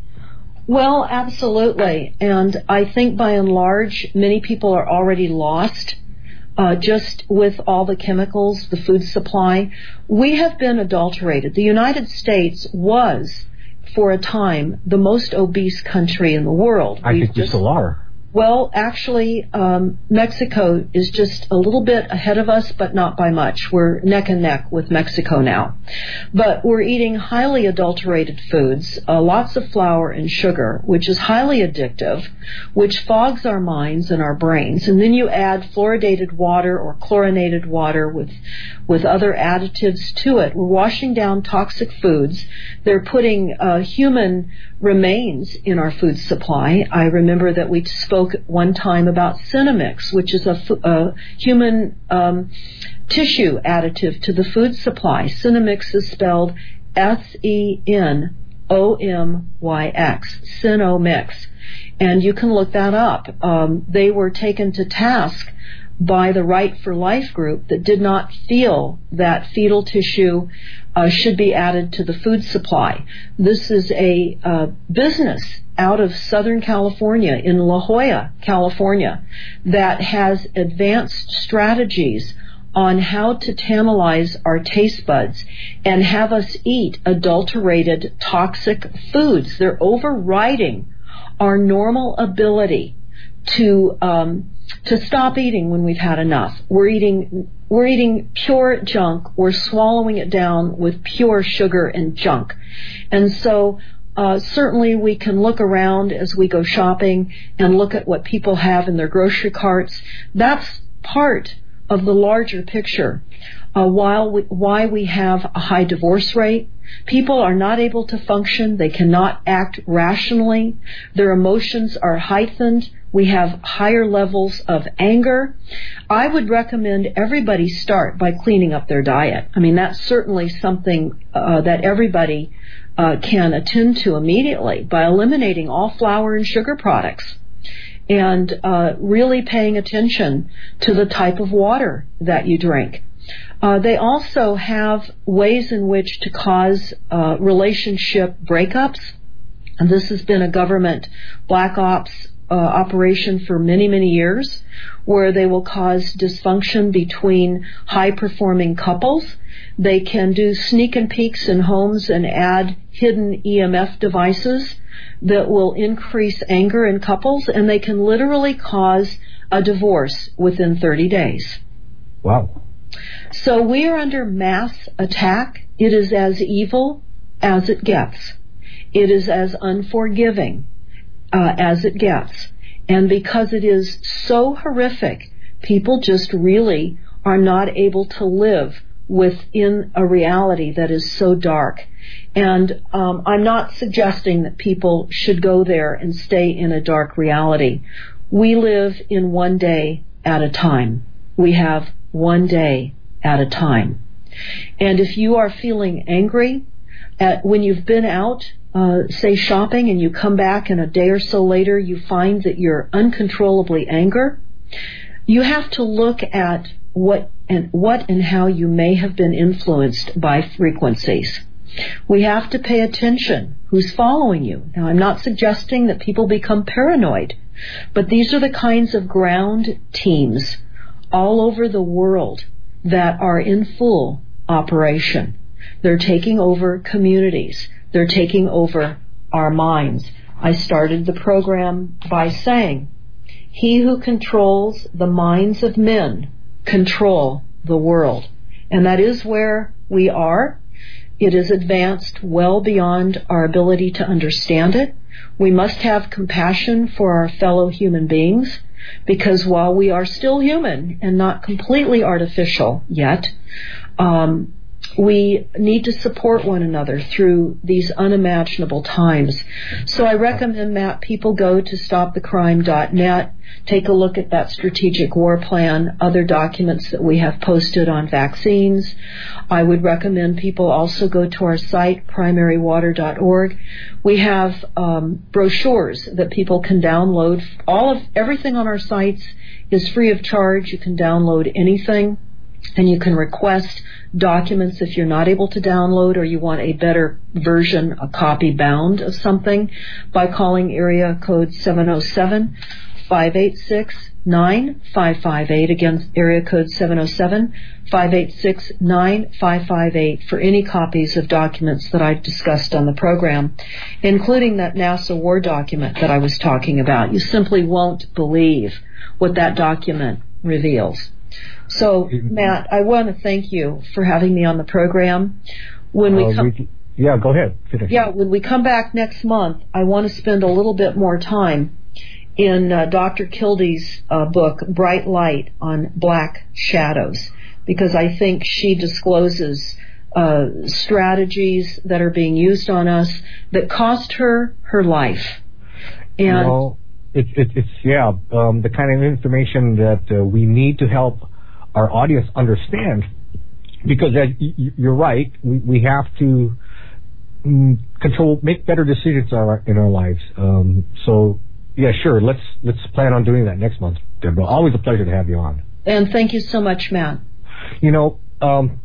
Well, absolutely. And I think by and large, many people are already lost. Uh, just with all the chemicals, the food supply, we have been adulterated. The United States was, for a time, the most obese country in the world. I We've think you just, still are. Well, actually, um, Mexico is just a little bit ahead of us, but not by much. We're neck and neck with Mexico now. But we're eating highly adulterated foods, uh, lots of flour and sugar, which is highly addictive, which fogs our minds and our brains. And then you add fluoridated water or chlorinated water with, with other additives to it. We're washing down toxic foods. They're putting uh, human remains in our food supply. I remember that we spoke one time about Cinemix, which is a, a human um, tissue additive to the food supply. Cinemix is spelled S E N O M Y X, Cinomix. And you can look that up. Um, they were taken to task by the Right for Life group that did not feel that fetal tissue uh, should be added to the food supply. This is a uh, business out of Southern California, in La Jolla, California, that has advanced strategies on how to tantalize our taste buds and have us eat adulterated, toxic foods. They're overriding our normal ability to um, to stop eating when we've had enough. We're eating we're eating pure junk. We're swallowing it down with pure sugar and junk. And so uh, certainly we can look around as we go shopping and look at what people have in their grocery carts. That's part of the larger picture. Uh, while we, why we have a high divorce rate. People are not able to function. They cannot act rationally. Their emotions are heightened. We have higher levels of anger. I would recommend everybody start by cleaning up their diet. I mean, that's certainly something uh, that everybody uh, can attend to immediately by eliminating all flour and sugar products and uh, really paying attention to the type of water that you drink. Uh, they also have ways in which to cause uh, relationship breakups. And this has been a government black ops uh, operation for many, many years, where they will cause dysfunction between high-performing couples. They can do sneak and peeks in homes and add hidden E M F devices that will increase anger in couples, and they can literally cause a divorce within thirty days. Wow. So we are under mass attack. It is as evil as it gets. It is as unforgiving uh, as it gets. And because it is so horrific, people just really are not able to live within a reality that is so dark. And um, I'm not suggesting that people should go there and stay in a dark reality. We live in one day at a time. We have one day at a time. And if you are feeling angry at, when you've been out, uh, say shopping, and you come back and a day or so later you find that you're uncontrollably angry, you have to look at what and what and how you may have been influenced by frequencies. We have to pay attention who's following you. Now, I'm not suggesting that people become paranoid, but these are the kinds of ground teams all over the world that are in full operation. They're taking over communities. They're taking over our minds. I started the program by saying, he who controls the minds of men control the world. And that is where we are. It is advanced well beyond our ability to understand it. We must have compassion for our fellow human beings, because while we are still human and not completely artificial yet, um, we need to support one another through these unimaginable times. So I recommend, Matt, people go to stop the crime dot net, take a look at that strategic war plan, other documents that we have posted on vaccines. I would recommend people also go to our site, primary water dot org. We have um, brochures that people can download. All of everything on our sites is free of charge. You can download anything. And you can request documents if you're not able to download or you want a better version, a copy bound of something, by calling area code seven oh seven, five eight six, nine five five eight. Again, area code seven oh seven, five eight six, nine five five eight for any copies of documents that I've discussed on the program, including that NASA war document that I was talking about. You simply won't believe what that document reveals. So, Matt, I want to thank you for having me on the program. When we uh, come, we, yeah, go ahead. Finish. Yeah, when we come back next month, I want to spend a little bit more time in uh, Doctor Kilde's uh, book, Bright Light on Black Shadows, because I think she discloses uh, strategies that are being used on us that cost her her life. And well, it, it, it's, yeah, um, the kind of information that uh, we need to help our audience understand, because as y- you're right, we, we have to mm, control, make better decisions in our, in our lives. Um, so, yeah, sure, let's let's plan on doing that next month, Deborah. Always a pleasure to have you on. And thank you so much, Matt. You know, um,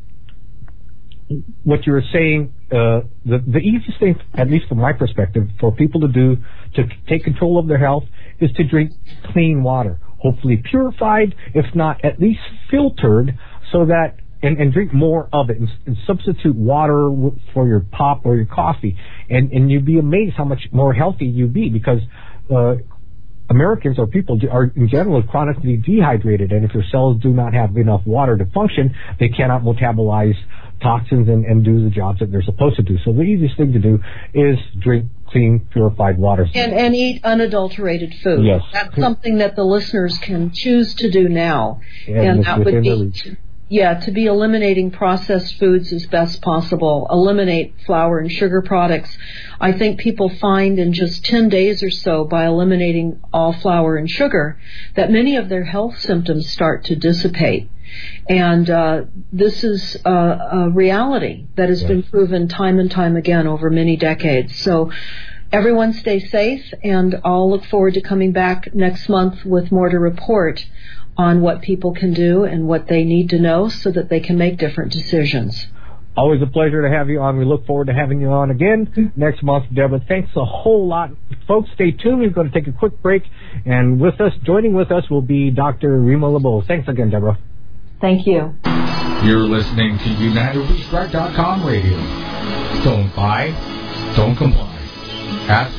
what you were saying, uh, the, the easiest thing, at least from my perspective, for people to do to take control of their health is to drink clean water. Hopefully purified, if not at least filtered, so that, and, and drink more of it, and, and substitute water for your pop or your coffee, and, and you'd be amazed how much more healthy you'd be, because uh, Americans or people are in general chronically dehydrated, and if your cells do not have enough water to function, they cannot metabolize toxins and, and do the jobs that they're supposed to do. So the easiest thing to do is drink clean, purified water. And, and eat unadulterated food. Yes. That's something that the listeners can choose to do now. And, and that would be, the yeah, to be eliminating processed foods as best possible. Eliminate flour and sugar products. I think people find in just ten days or so, by eliminating all flour and sugar, that many of their health symptoms start to dissipate. And uh, this is a, a reality that has yes. been proven time and time again over many decades. So everyone stay safe, and I'll look forward to coming back next month with more to report on what people can do and what they need to know so that they can make different decisions. Always a pleasure to have you on. We look forward to having you on again next month, Deborah. Thanks a whole lot. Folks, stay tuned. We're going to take a quick break. And with us, joining with us will be Doctor Rima LeBeau. Thanks again, Deborah. Thank you. You're listening to United We Strike dot com radio. Don't buy, don't comply. That's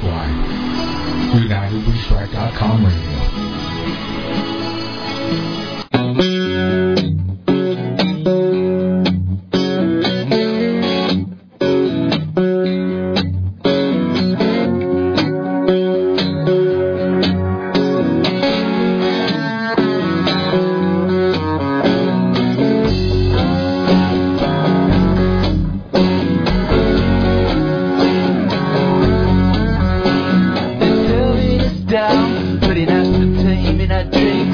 why. United We Strike dot com radio. Down, pretty nice to tame, and I drink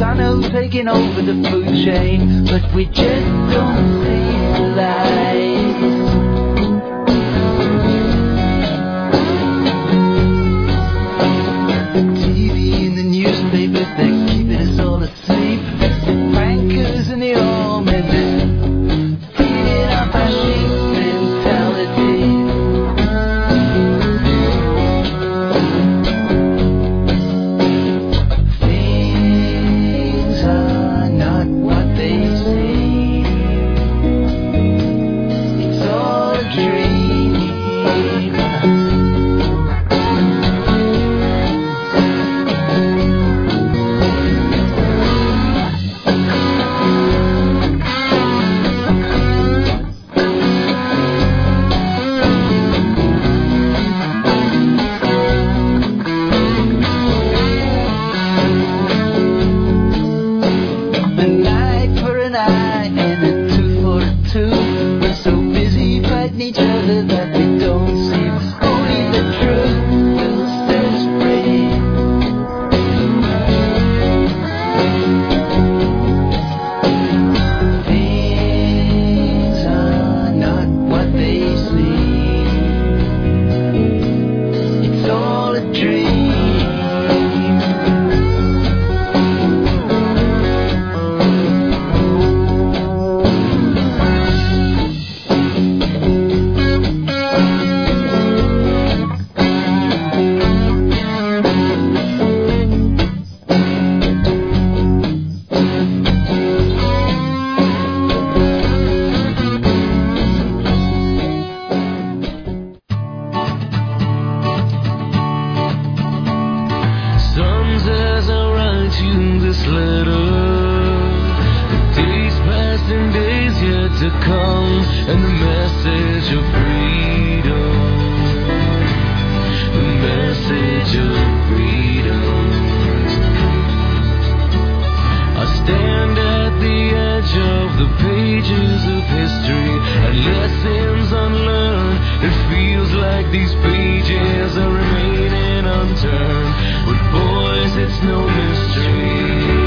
Monsanto taking over the food chain, but we just don't see the light. The T V and the newspapers, they're keeping us all asleep. The bankers and the arm and they're feeding up our sheep mentality. Things are not what they seem. It's all a dream. An eye for an eye and a tooth for a tooth. We're so busy fighting each other that we don't see only the truth will set us free. Things are not what they seem. It's all a dream. Some says I write you this letter. The days past and days yet to come, and the message of freedom. The message of freedom. I stand at the edge of the pages of history and lessons unlearned. It feels like these pages are remaining unturned. But boys, it's no mystery.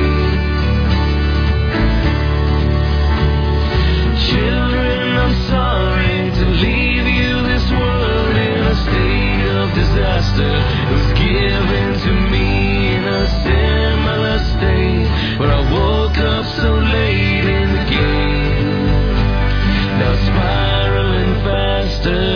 Children, I'm sorry to leave you this world in a state of disaster. It was given to me in a similar state, but I woke up so late in the game. Now spiraling faster.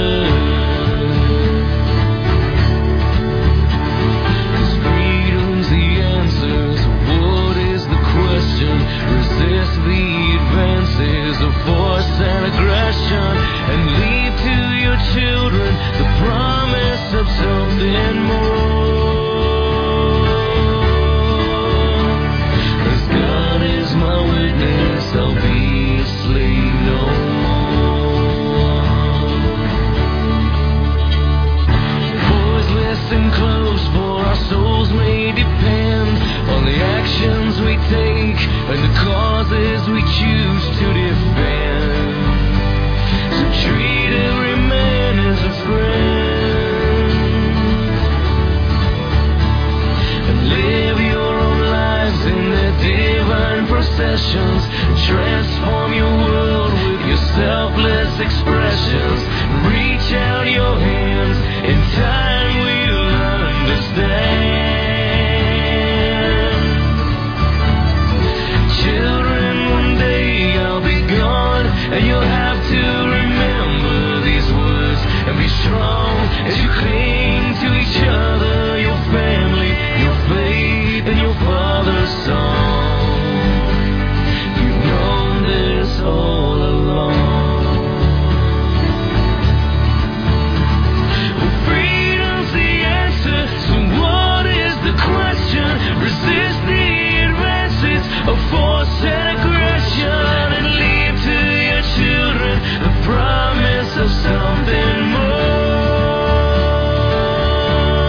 Resist the advances of force and aggression, and leave to your children the promise of something more. As God is my witness, I'll be a slave no more. Boys, listen close, for our souls may depend on the actions we take and the causes we choose to defend. So treat every man as a friend, and live your own lives in their divine processions, and transform your world with your selfless expressions. Reach out your hands, in time we'll understand. Children, one day I'll be gone, and you'll have to remember these words and be strong as you cling to each other, your family, your faith, and your father's song. You've known this all along. Well, freedom's the answer, so what is the question? Resist the advances of force and aggression, and leave to your children the promise of something more.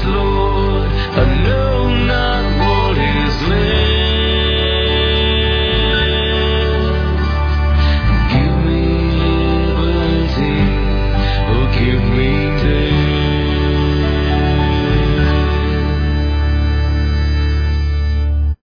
slow.